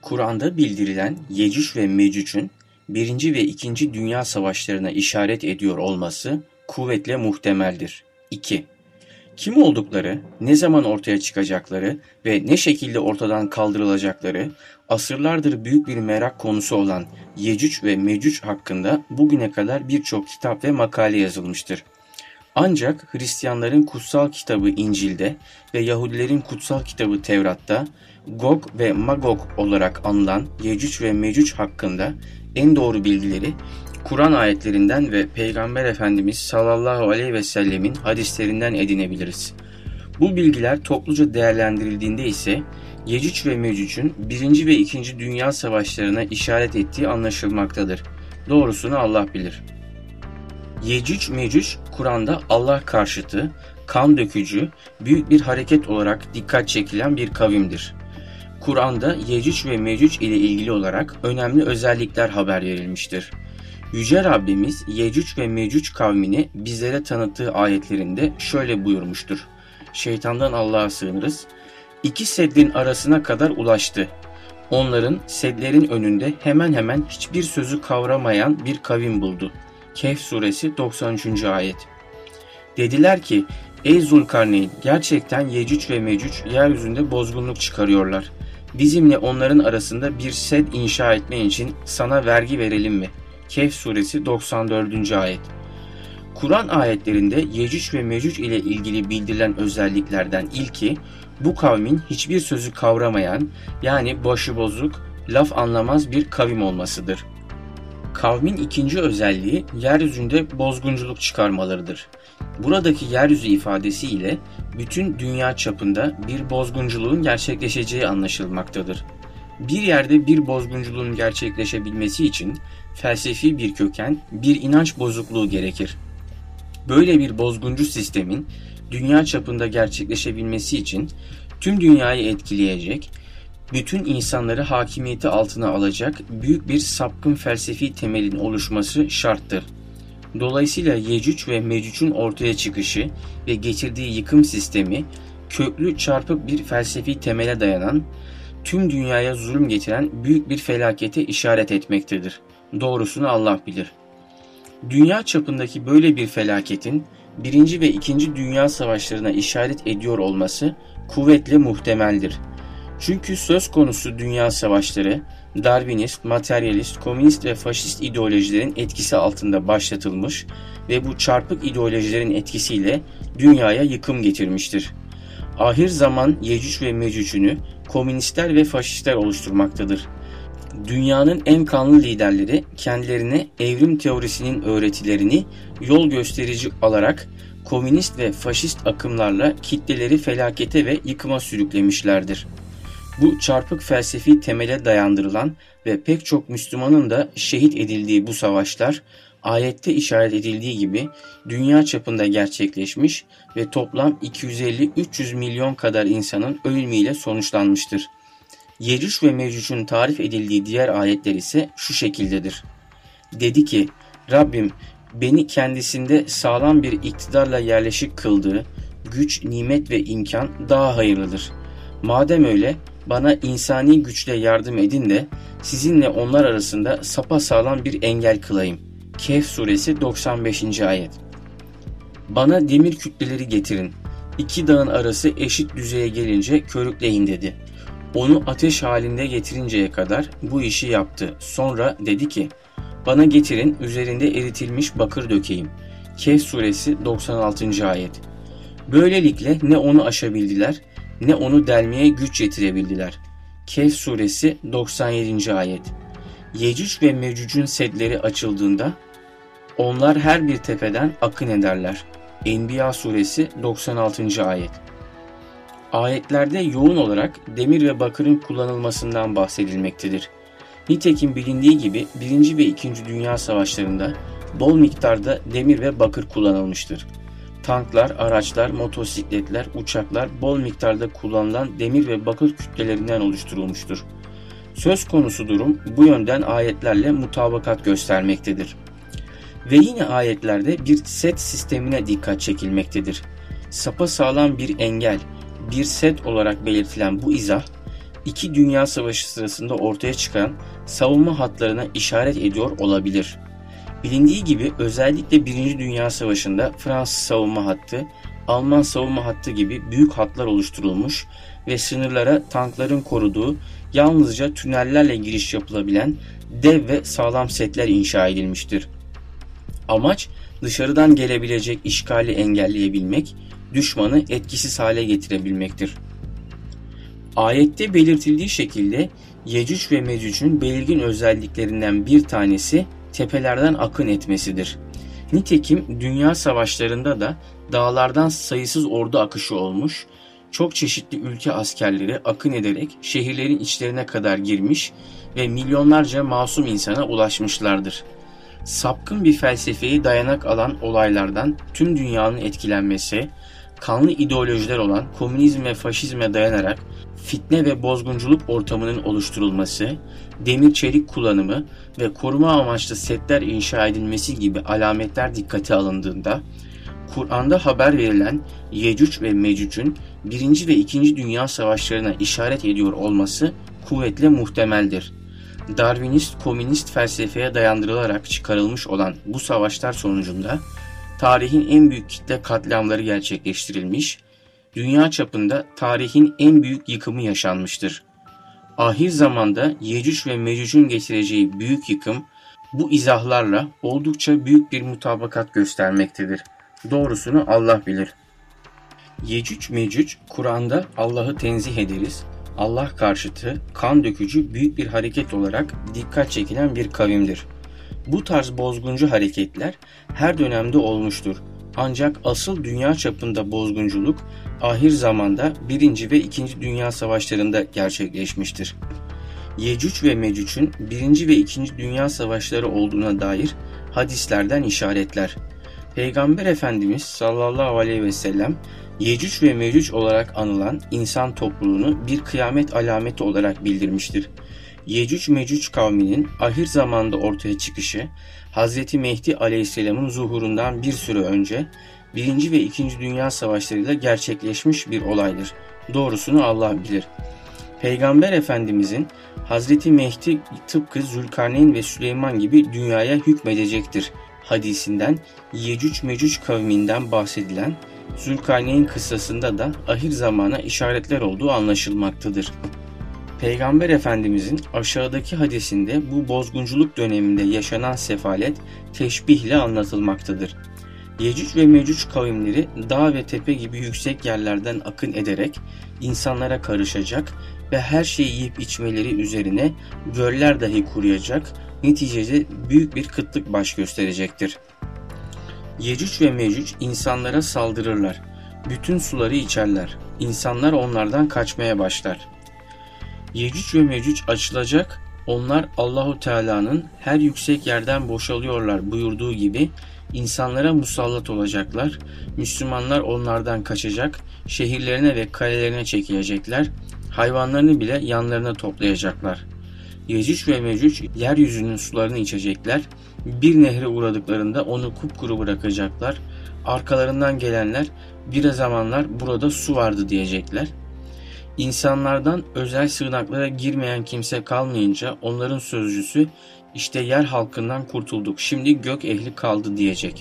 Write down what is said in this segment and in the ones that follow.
Kur'an'da bildirilen Yecüc ve Mecüc'ün 1. ve 2. Dünya Savaşlarına işaret ediyor olması kuvvetle muhtemeldir. 2. Kim oldukları, ne zaman ortaya çıkacakları ve ne şekilde ortadan kaldırılacakları asırlardır büyük bir merak konusu olan Yecüc ve Mecüc hakkında bugüne kadar birçok kitap ve makale yazılmıştır. Ancak Hristiyanların kutsal kitabı İncil'de ve Yahudilerin kutsal kitabı Tevrat'ta Gog ve Magog olarak anılan Yecüc ve Mecüc hakkında en doğru bilgileri Kur'an ayetlerinden ve Peygamber Efendimiz sallallahu aleyhi ve sellemin hadislerinden edinebiliriz. Bu bilgiler topluca değerlendirildiğinde ise Yecüc ve Mecüc'ün 1. ve 2. Dünya Savaşlarına işaret ettiği anlaşılmaktadır. Doğrusunu Allah bilir. Yecüc Mecüc Kur'an'da Allah karşıtı, kan dökücü, büyük bir hareket olarak dikkat çekilen bir kavimdir. Kur'an'da Yecüc ve Mecüc ile ilgili olarak önemli özellikler haber verilmiştir. Yüce Rabbimiz Yecüc ve Mecüc kavmini bizlere tanıttığı ayetlerinde şöyle buyurmuştur. Şeytandan Allah'a sığınırız. İki seddin arasına kadar ulaştı. Onların sedlerin önünde hemen hemen hiçbir sözü kavramayan bir kavim buldu. Kehf suresi 93. ayet. Dediler ki, ey Zulkarneyn, gerçekten Yecüc ve Mecüc yeryüzünde bozgunluk çıkarıyorlar. Bizimle onların arasında bir sed inşa etmen için sana vergi verelim mi? Kehf suresi 94. ayet. Kur'an ayetlerinde Yecüc ve Mecüc ile ilgili bildirilen özelliklerden ilki, bu kavmin hiçbir sözü kavramayan, yani başıbozuk, laf anlamaz bir kavim olmasıdır. Kavmin ikinci özelliği yeryüzünde bozgunculuk çıkarmalarıdır. Buradaki yeryüzü ifadesi ile bütün dünya çapında bir bozgunculuğun gerçekleşeceği anlaşılmaktadır. Bir yerde bir bozgunculuğun gerçekleşebilmesi için felsefi bir köken, bir inanç bozukluğu gerekir. Böyle bir bozguncu sistemin dünya çapında gerçekleşebilmesi için tüm dünyayı etkileyecek, bütün insanları hakimiyeti altına alacak büyük bir sapkın felsefi temelin oluşması şarttır. Dolayısıyla Yecüc ve Mecüc'ün ortaya çıkışı ve getirdiği yıkım sistemi köklü çarpık bir felsefi temele dayanan, tüm dünyaya zulüm getiren büyük bir felakete işaret etmektedir. Doğrusunu Allah bilir. Dünya çapındaki böyle bir felaketin 1. ve 2. Dünya Savaşlarına işaret ediyor olması kuvvetle muhtemeldir. Çünkü söz konusu dünya savaşları, Darwinist, materyalist, komünist ve faşist ideolojilerin etkisi altında başlatılmış ve bu çarpık ideolojilerin etkisiyle dünyaya yıkım getirmiştir. Ahir zaman Yecüc ve Mecüc'ünü komünistler ve faşistler oluşturmaktadır. Dünyanın en kanlı liderleri kendilerine evrim teorisinin öğretilerini yol gösterici alarak komünist ve faşist akımlarla kitleleri felakete ve yıkıma sürüklemişlerdir. Bu çarpık felsefi temele dayandırılan ve pek çok Müslümanın da şehit edildiği bu savaşlar, ayette işaret edildiği gibi dünya çapında gerçekleşmiş ve toplam 250-300 milyon kadar insanın ölümüyle sonuçlanmıştır. Yecüc ve Mecüc'ün tarif edildiği diğer ayetler ise şu şekildedir. Dedi ki, Rabbim beni kendisinde sağlam bir iktidarla yerleşik kıldığı güç, nimet ve imkan daha hayırlıdır. Madem öyle, bana insani güçle yardım edin de sizinle onlar arasında sapasağlam bir engel kılayım. Kehf suresi 95. ayet. Bana demir kütleleri getirin. İki dağın arası eşit düzeye gelince körükleyin dedi. Onu ateş halinde getirinceye kadar bu işi yaptı. Sonra dedi ki, bana getirin üzerinde eritilmiş bakır dökeyim. Kehf suresi 96. ayet. Böylelikle ne onu aşabildiler, ne onu delmeye güç yetirebildiler. Kehf suresi 97. ayet. Yecüc ve Mecüc'ün sedleri açıldığında onlar her bir tepeden akın ederler. Enbiya suresi 96. ayet. Ayetlerde yoğun olarak demir ve bakırın kullanılmasından bahsedilmektedir. Nitekim bilindiği gibi 1. ve 2. Dünya Savaşlarında bol miktarda demir ve bakır kullanılmıştır. Tanklar, araçlar, motosikletler, uçaklar bol miktarda kullanılan demir ve bakır kütlelerinden oluşturulmuştur. Söz konusu durum bu yönden ayetlerle mutabakat göstermektedir. Ve yine ayetlerde bir set sistemine dikkat çekilmektedir. Sapasağlam bir engel, bir set olarak belirtilen bu izah, İki Dünya Savaşı sırasında ortaya çıkan savunma hatlarına işaret ediyor olabilir. Bilindiği gibi özellikle Birinci Dünya Savaşı'nda Fransız savunma hattı, Alman savunma hattı gibi büyük hatlar oluşturulmuş ve sınırlara tankların koruduğu yalnızca tünellerle giriş yapılabilen dev ve sağlam setler inşa edilmiştir. Amaç dışarıdan gelebilecek işgali engelleyebilmek, düşmanı etkisiz hale getirebilmektir. Ayette belirtildiği şekilde Yecüc ve Mecüc'ün belirgin özelliklerinden bir tanesi tepelerden akın etmesidir. Nitekim dünya savaşlarında da dağlardan sayısız ordu akışı olmuş, çok çeşitli ülke askerleri akın ederek şehirlerin içlerine kadar girmiş ve milyonlarca masum insana ulaşmışlardır. Sapkın bir felsefeyi dayanak alan olaylardan tüm dünyanın etkilenmesi, kanlı ideolojiler olan komünizm ve faşizme dayanarak fitne ve bozgunculuk ortamının oluşturulması, demir çelik kullanımı ve koruma amaçlı setler inşa edilmesi gibi alametler dikkate alındığında, Kur'an'da haber verilen Yecüc ve Mecüc'ün 1. ve 2. Dünya Savaşlarına işaret ediyor olması kuvvetle muhtemeldir. Darwinist komünist felsefeye dayandırılarak çıkarılmış olan bu savaşlar sonucunda tarihin en büyük kitle katliamları gerçekleştirilmiş, dünya çapında tarihin en büyük yıkımı yaşanmıştır. Ahir zamanda Yecüc ve Mecüc'ün getireceği büyük yıkım bu izahlarla oldukça büyük bir mutabakat göstermektedir. Doğrusunu Allah bilir. Yecüc Mecüc, Kur'an'da Allah'ı tenzih ederiz, Allah karşıtı, kan dökücü büyük bir hareket olarak dikkat çekilen bir kavimdir. Bu tarz bozguncu hareketler her dönemde olmuştur. Ancak asıl dünya çapında bozgunculuk ahir zamanda 1. ve 2. Dünya Savaşlarında gerçekleşmiştir. Yecüc ve Mecüc'ün 1. ve 2. Dünya Savaşları olduğuna dair hadislerden işaretler. Peygamber Efendimiz sallallahu aleyhi ve sellem Yecüc ve Mecüc olarak anılan insan topluluğunu bir kıyamet alameti olarak bildirmiştir. Yecüc Mecüc kavminin ahir zamanda ortaya çıkışı, Hz. Mehdi Aleyhisselam'ın zuhurundan bir süre önce 1. ve 2. Dünya Savaşlarıyla gerçekleşmiş bir olaydır. Doğrusunu Allah bilir. Peygamber Efendimizin Hz. Mehdi tıpkı Zülkarneyn ve Süleyman gibi dünyaya hükmedecektir hadisinden Yecüc Mecüc kavminden bahsedilen Zülkarneyn kıssasında da ahir zamana işaretler olduğu anlaşılmaktadır. Peygamber Efendimizin aşağıdaki hadisinde bu bozgunculuk döneminde yaşanan sefalet teşbihle anlatılmaktadır. Yecüc ve Mecüc kavimleri dağ ve tepe gibi yüksek yerlerden akın ederek insanlara karışacak ve her şeyi yiyip içmeleri üzerine göller dahi kuruyacak, neticede büyük bir kıtlık baş gösterecektir. Yecüc ve Mecüc insanlara saldırırlar. Bütün suları içerler. İnsanlar onlardan kaçmaya başlar. Yecüc ve Mecüc açılacak. Onlar Allahu Teala'nın her yüksek yerden boşalıyorlar buyurduğu gibi insanlara musallat olacaklar. Müslümanlar onlardan kaçacak. Şehirlerine ve kalelerine çekilecekler. Hayvanlarını bile yanlarına toplayacaklar. Yecüc ve Mecüc yeryüzünün sularını içecekler. Bir nehre uğradıklarında onu kupkuru bırakacaklar. Arkalarından gelenler bir zamanlar burada su vardı diyecekler. İnsanlardan özel sığınaklara girmeyen kimse kalmayınca onların sözcüsü işte yer halkından kurtulduk, şimdi gök ehli kaldı diyecek.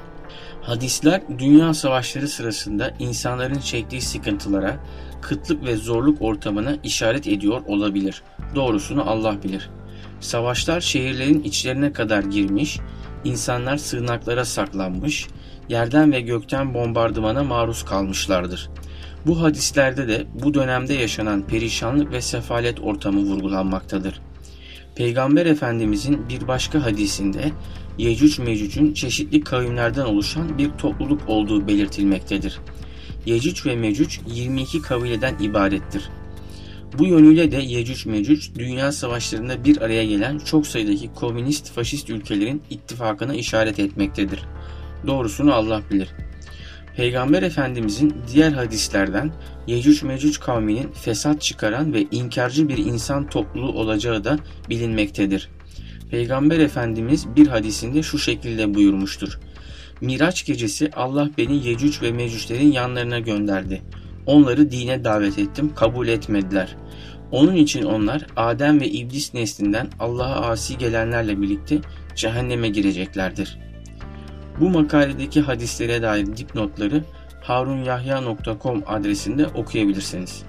Hadisler dünya savaşları sırasında insanların çektiği sıkıntılara, kıtlık ve zorluk ortamına işaret ediyor olabilir. Doğrusunu Allah bilir. Savaşlar şehirlerin içlerine kadar girmiş, insanlar sığınaklara saklanmış, yerden ve gökten bombardımana maruz kalmışlardır. Bu hadislerde de bu dönemde yaşanan perişanlık ve sefalet ortamı vurgulanmaktadır. Peygamber Efendimizin bir başka hadisinde Yecüc Mecüc'ün çeşitli kavimlerden oluşan bir topluluk olduğu belirtilmektedir. Yecüc ve Mecüc 22 kabileden ibarettir. Bu yönüyle de Yecüc Mecüc dünya savaşlarında bir araya gelen çok sayıdaki komünist faşist ülkelerin ittifakına işaret etmektedir. Doğrusunu Allah bilir. Peygamber Efendimizin diğer hadislerden Yecüc Mecüc kavminin fesat çıkaran ve inkarcı bir insan topluluğu olacağı da bilinmektedir. Peygamber Efendimiz bir hadisinde şu şekilde buyurmuştur. Miraç gecesi Allah beni Yecüc ve Mecüclerin yanlarına gönderdi. Onları dine davet ettim, kabul etmediler. Onun için onlar Adem ve İblis neslinden Allah'a asi gelenlerle birlikte cehenneme gireceklerdir. Bu makaledeki hadislere dair dipnotları harunyahya.com adresinde okuyabilirsiniz.